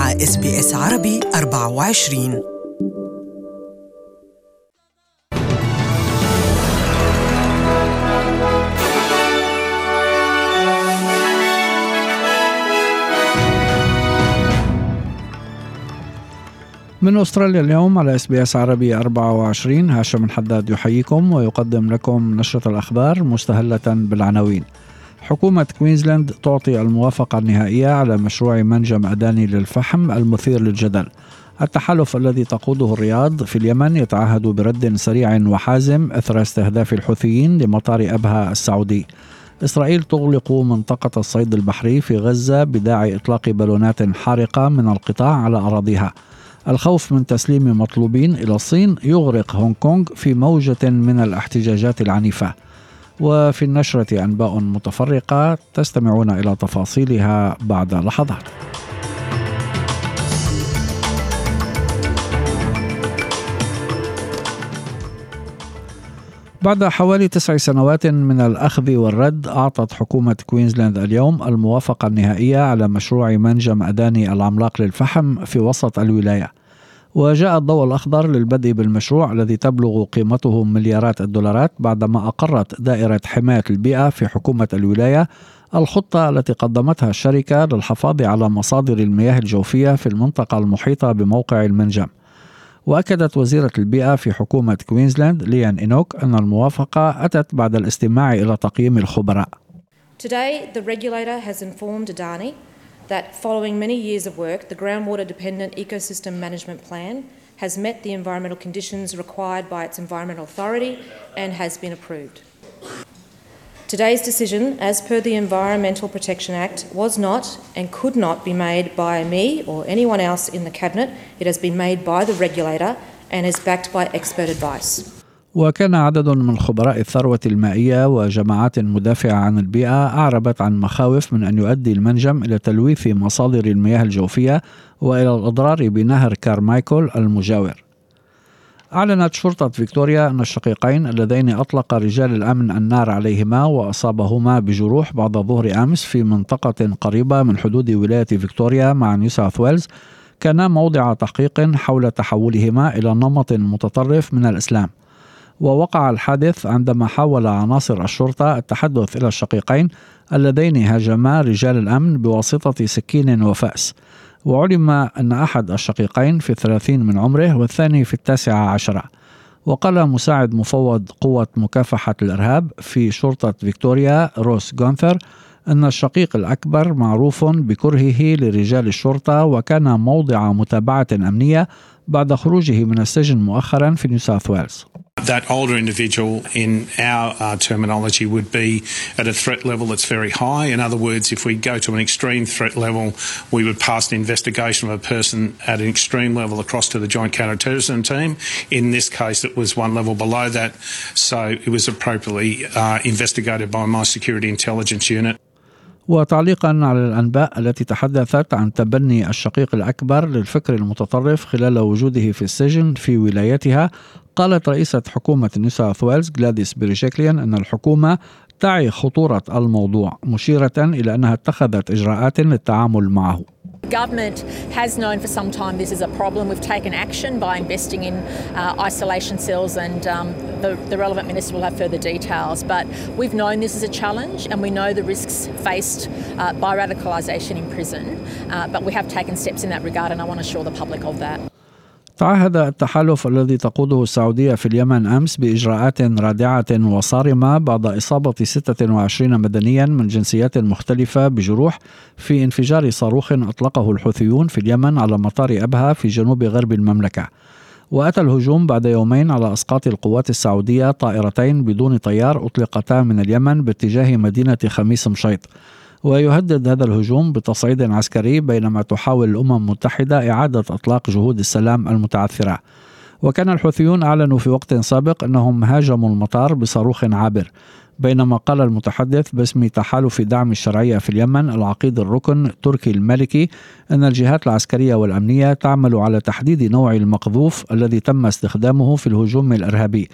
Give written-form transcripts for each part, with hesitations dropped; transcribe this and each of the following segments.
مع SBS عربي 24. من أستراليا اليوم على SBS عربي 24. هاشم الحداد يحييكم ويقدم لكم نشرة الأخبار مستهلة بالعناوين. حكومة كوينزلاند تعطي الموافقة النهائية على مشروع منجم أداني للفحم المثير للجدل. التحالف الذي تقوده الرياض في اليمن يتعهد برد سريع وحازم أثر استهداف الحوثيين لمطار أبها السعودي. إسرائيل تغلق منطقة الصيد البحري في غزة بداعي إطلاق بالونات حارقة من القطاع على أراضيها. الخوف من تسليم مطلوبين إلى الصين يغرق هونغ كونغ في موجة من الاحتجاجات العنيفة. وفي النشرة أنباء متفرقة تستمعون إلى تفاصيلها بعد لحظات. بعد حوالي 9 سنوات من الأخذ والرد، أعطت حكومة كوينزلاند اليوم الموافقة النهائية على مشروع منجم أداني العملاق للفحم في وسط الولاية. وجاء الضوء الأخضر للبدء بالمشروع الذي تبلغ قيمته مليارات الدولارات بعدما أقرت دائرة حماية البيئة في حكومة الولاية الخطة التي قدمتها الشركة للحفاظ على مصادر المياه الجوفية في المنطقة المحيطة بموقع المنجم. وأكدت وزيرة البيئة في حكومة كوينزلاند ليان إنوك أن الموافقة أتت بعد الاستماع إلى تقييم الخبراء. Today, the regulator has informed Adani that following many years of work, the groundwater-dependent ecosystem management plan has met the environmental conditions required by its environmental authority and has been approved. Today's decision, as per the Environmental Protection Act, was not and could not be made by me or anyone else in the Cabinet. It has been made by the regulator and is backed by expert advice. وكان عدد من خبراء الثروة المائية وجماعات مدافعة عن البيئة أعربت عن مخاوف من أن يؤدي المنجم إلى تلويث مصادر المياه الجوفية وإلى الإضرار بنهر كارمايكل المجاور. أعلنت شرطة فيكتوريا أن الشقيقين اللذين أطلق رجال الأمن النار عليهما وأصابهما بجروح بعد ظهر أمس في منطقة قريبة من حدود ولاية فيكتوريا مع نيو ساوث ويلز كانا موضع تحقيق حول تحولهما إلى نمط متطرف من الإسلام. ووقع الحادث عندما حاول عناصر الشرطة التحدث إلى الشقيقين اللذين هاجما رجال الأمن بواسطة سكين وفأس. وعلم أن أحد الشقيقين في 30 من عمره والثاني في 19. وقال مساعد مفوض قوة مكافحة الإرهاب في شرطة فيكتوريا روس غونثر أن الشقيق الأكبر معروف بكرهه لرجال الشرطة وكان موضع متابعة أمنية بعد خروجه من السجن مؤخرا في نيو ساوث ويلز. That older individual in our terminology would be at a threat level that's very high. In other words, if we go to an extreme threat level, we would pass an investigation of a person at an extreme level across to the Joint Counter-Terrorism Team. In this case, it was one level below that, so it was appropriately investigated by my Security Intelligence Unit. وتعليقا على الأنباء التي تحدثت عن تبني الشقيق الأكبر للفكر المتطرف خلال وجوده في السجن في ولايتها، قالت رئيسة حكومة نيو ساوث ويلز غلاديس بيريشيكليان أن الحكومة تعي خطورة الموضوع، مشيرة إلى أنها اتخذت إجراءات للتعامل معه. Government has known for some time this is a problem. We've taken action by investing in isolation cells and the relevant minister will have further details. But we've known this is a challenge and we know the risks faced by radicalisation in prison. But we have taken steps in that regard and I want to assure the public of that. تعهد التحالف الذي تقوده السعودية في اليمن أمس بإجراءات رادعة وصارمة بعد إصابة 26 مدنيا من جنسيات مختلفة بجروح في انفجار صاروخ أطلقه الحوثيون في اليمن على مطار أبها في جنوب غرب المملكة. وأتى الهجوم بعد يومين على إسقاط القوات السعودية طائرتين بدون طيار أطلقتا من اليمن باتجاه مدينة خميس مشيط. ويهدد هذا الهجوم بتصعيد عسكري بينما تحاول الأمم المتحدة إعادة إطلاق جهود السلام المتعثرة. وكان الحوثيون أعلنوا في وقت سابق أنهم هاجموا المطار بصاروخ عابر، بينما قال المتحدث باسم تحالف دعم الشرعية في اليمن العقيد الركن تركي المالكي أن الجهات العسكرية والأمنية تعمل على تحديد نوع المقذوف الذي تم استخدامه في الهجوم الإرهابي.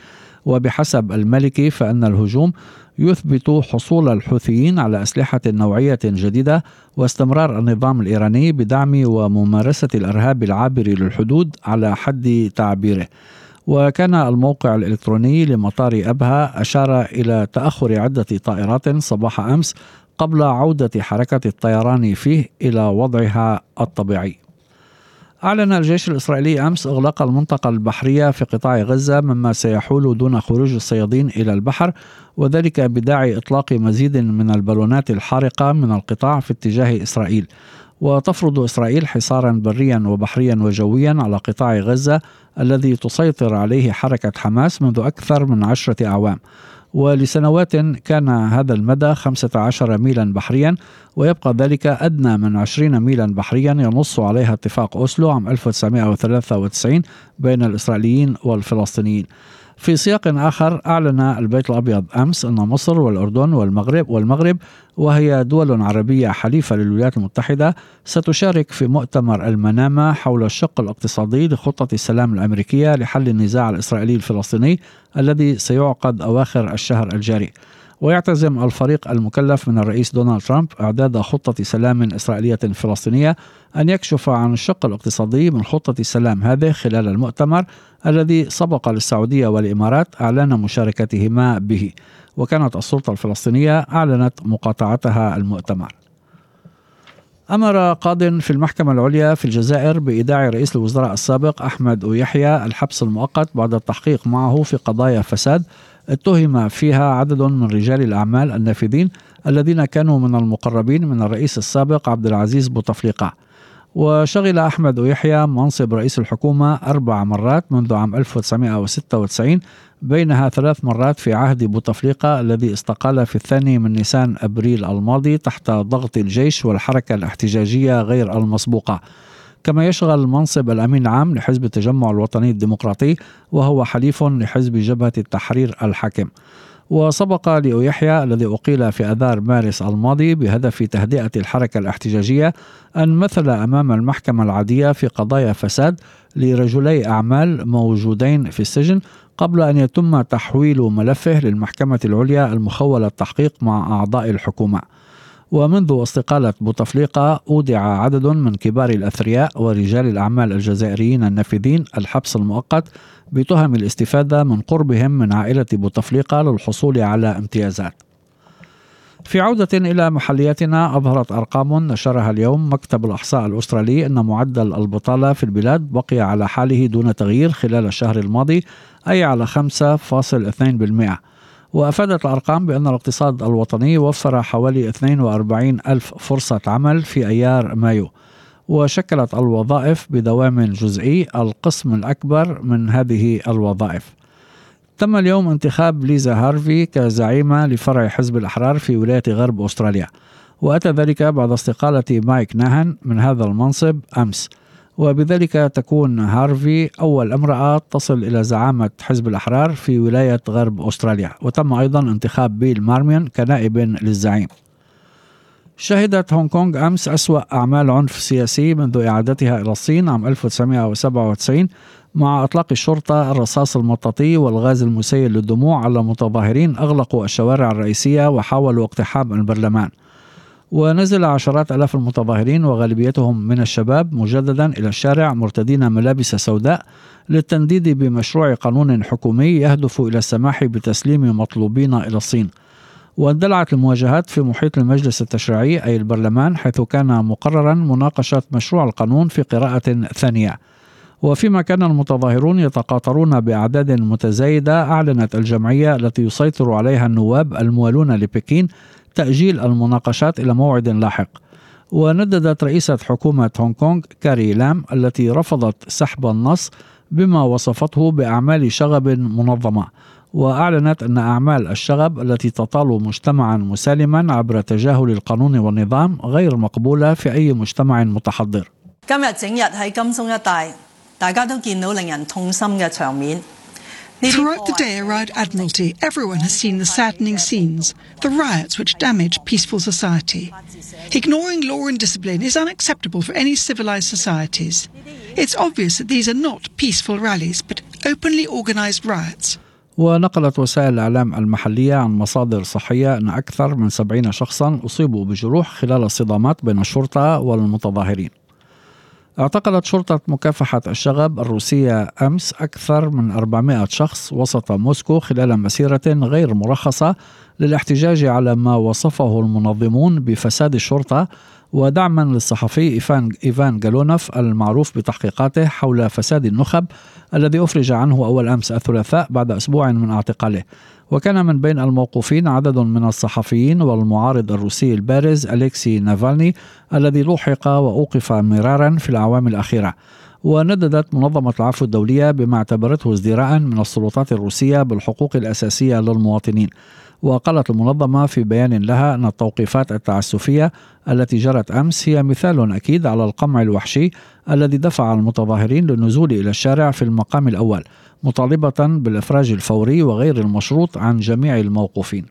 وبحسب الملكي فإن الهجوم يثبت حصول الحوثيين على أسلحة نوعية جديدة واستمرار النظام الإيراني بدعم وممارسة الإرهاب العابر للحدود على حد تعبيره. وكان الموقع الإلكتروني لمطار أبها أشار إلى تأخر عدة طائرات صباح أمس قبل عودة حركة الطيران فيه إلى وضعها الطبيعي. أعلن الجيش الإسرائيلي أمس إغلاق المنطقة البحرية في قطاع غزة مما سيحول دون خروج الصيادين إلى البحر، وذلك بداعي إطلاق مزيد من البالونات الحارقة من القطاع في اتجاه إسرائيل. وتفرض إسرائيل حصارا بريا وبحريا وجويا على قطاع غزة الذي تسيطر عليه حركة حماس منذ أكثر من 10 أعوام، ولسنوات كان هذا المدى 15 ميلا بحريا، ويبقى ذلك أدنى من 20 ميلا بحريا ينص عليها اتفاق أوسلو عام 1993 بين الإسرائيليين والفلسطينيين. في سياق آخر أعلن البيت الأبيض أمس أن مصر والأردن والمغرب وهي دول عربية حليفة للولايات المتحدة ستشارك في مؤتمر المنامة حول الشق الاقتصادي لخطة السلام الأمريكية لحل النزاع الإسرائيلي الفلسطيني الذي سيعقد أواخر الشهر الجاري. ويعتزم الفريق المكلف من الرئيس دونالد ترامب إعداد خطة سلام إسرائيلية فلسطينية أن يكشف عن الشق الاقتصادي من خطة السلام هذه خلال المؤتمر الذي سبق للسعودية والإمارات أعلان مشاركتهما به، وكانت السلطة الفلسطينية أعلنت مقاطعتها المؤتمر. أمر قاض في المحكمة العليا في الجزائر بإيداع رئيس الوزراء السابق أحمد يحيى الحبس المؤقت بعد التحقيق معه في قضايا فساد اتهم فيها عدد من رجال الأعمال النافذين الذين كانوا من المقربين من الرئيس السابق عبد العزيز بوتفليقة. وشغل أحمد يحيى منصب رئيس الحكومة 4 مرات منذ عام 1996، بينها 3 مرات في عهد بوتفليقة الذي استقال في 2 من نيسان أبريل الماضي تحت ضغط الجيش والحركة الاحتجاجية غير المسبوقة. كما يشغل منصب الأمين العام لحزب التجمع الوطني الديمقراطي وهو حليف لحزب جبهة التحرير الحاكم. وسبق ليحيى الذي أقيل في آذار مارس الماضي بهدف تهدئة الحركة الاحتجاجية أن مثل أمام المحكمة العادية في قضايا فساد لرجلي أعمال موجودين في السجن قبل أن يتم تحويل ملفه للمحكمة العليا المخولة التحقيق مع أعضاء الحكومة. ومنذ استقالة بوتفليقة أودع عدد من كبار الأثرياء ورجال الأعمال الجزائريين النافذين الحبس المؤقت بتهم الاستفادة من قربهم من عائلة بوتفليقة للحصول على امتيازات. في عودة إلى محلياتنا، أظهرت أرقام نشرها اليوم مكتب الإحصاء الأسترالي أن معدل البطالة في البلاد بقي على حاله دون تغيير خلال الشهر الماضي، أي على 5.2%. وأفادت الأرقام بأن الاقتصاد الوطني وفر حوالي 42 ألف فرصة عمل في أيار مايو، وشكلت الوظائف بدوام جزئي القسم الأكبر من هذه الوظائف. تم اليوم انتخاب ليزا هارفي كزعيمة لفرع حزب الأحرار في ولاية غرب أستراليا، وأتى ذلك بعد استقالة مايك ناهان من هذا المنصب أمس، وبذلك تكون هارفي أول امرأة تصل إلى زعامة حزب الأحرار في ولاية غرب أستراليا. وتم أيضا انتخاب بيل مارميون كنائب للزعيم. شهدت هونغ كونغ أمس أسوأ أعمال عنف سياسي منذ إعادتها إلى الصين عام 1997 مع إطلاق الشرطة الرصاص المطاطي والغاز المسيل للدموع على متظاهرين أغلقوا الشوارع الرئيسية وحاولوا اقتحام البرلمان. ونزل عشرات آلاف المتظاهرين وغالبيتهم من الشباب مجددا إلى الشارع مرتدين ملابس سوداء للتنديد بمشروع قانون حكومي يهدف إلى السماح بتسليم مطلوبين إلى الصين. واندلعت المواجهات في محيط المجلس التشريعي أي البرلمان، حيث كان مقررا مناقشة مشروع القانون في قراءة ثانية. وفيما كان المتظاهرون يتقاطرون بأعداد متزايدة، أعلنت الجمعية التي يسيطر عليها النواب الموالون لبكين تأجيل المناقشات إلى موعد لاحق. ونددت رئيسة حكومة هونغ كونغ كاري لام التي رفضت سحب النص بما وصفته بأعمال شغب منظمة، وأعلنت أن أعمال الشغب التي تطال مجتمعا مسالما عبر تجاهل القانون والنظام غير مقبولة في أي مجتمع متحضر. Throughout the day around Admiralty, everyone has seen the saddening scenes, the riots which damage peaceful society. Ignoring law and discipline is unacceptable for any civilized societies. It's obvious that these are not peaceful rallies, but openly organized riots. ونقلت وسائل الإعلام المحلية عن مصادر صحية أن أكثر من 70 شخصا أصيبوا بجروح خلال الصدامات بين الشرطة والمتظاهرين. اعتقلت شرطة مكافحة الشغب الروسية أمس أكثر من 400 شخص وسط موسكو خلال مسيرة غير مرخصة للاحتجاج على ما وصفه المنظمون بفساد الشرطة، ودعما للصحفي إيفان جالونوف المعروف بتحقيقاته حول فساد النخب الذي أفرج عنه أول أمس الثلاثاء بعد أسبوع من اعتقاله. وكان من بين الموقوفين عدد من الصحفيين والمعارض الروسي البارز أليكسي نافالني الذي لوحق وأوقف مرارا في الأعوام الأخيرة. ونددت منظمة العفو الدولية بما اعتبرته ازدراء من السلطات الروسية بالحقوق الأساسية للمواطنين. وقالت المنظمة في بيان لها أن التوقيفات التعسفية التي جرت أمس هي مثال أكيد على القمع الوحشي الذي دفع المتظاهرين للنزول إلى الشارع في المقام الأول، مطالبة بالإفراج الفوري وغير المشروط عن جميع الموقوفين.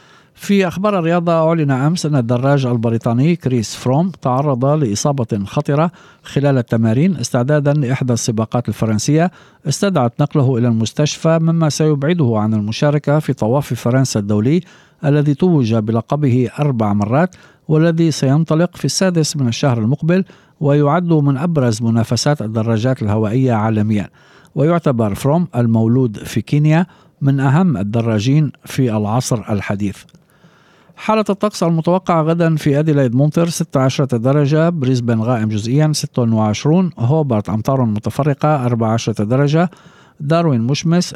في أخبار الرياضة، أعلن أمس أن الدراج البريطاني كريس فروم تعرض لإصابة خطرة خلال التمارين استعدادا لإحدى السباقات الفرنسية استدعت نقله إلى المستشفى، مما سيبعده عن المشاركة في طواف فرنسا الدولي الذي توج بلقبه 4 مرات والذي سينطلق في 6 من الشهر المقبل، ويعد من أبرز منافسات الدراجات الهوائية عالميا. ويعتبر فروم المولود في كينيا من أهم الدراجين في العصر الحديث. حالة الطقس المتوقع غدا: في أديلايد ممطر 16 درجة، بريسبن غائم جزئيا 26، هوبارت أمطار متفرقة 14 درجة، داروين مشمس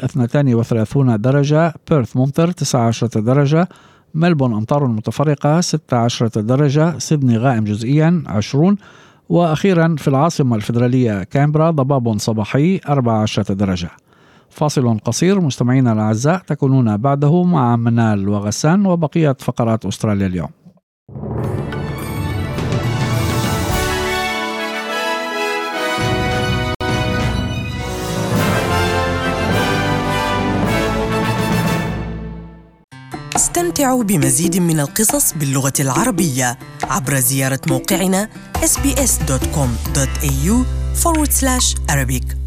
32 درجة، بيرث ممطر 19 درجة، ملبون أمطار متفرقة 16 درجة، سيدني غائم جزئيا 20، وأخيرا في العاصمة الفيدرالية كامبرا ضباب صباحي 14 درجة. فاصل قصير مستمعينا الأعزاء، تكونون بعده مع منال وغسان وبقية فقرات أستراليا اليوم. استمتعوا بمزيد من القصص باللغة العربية عبر زيارة موقعنا sbs.com.au/Arabic.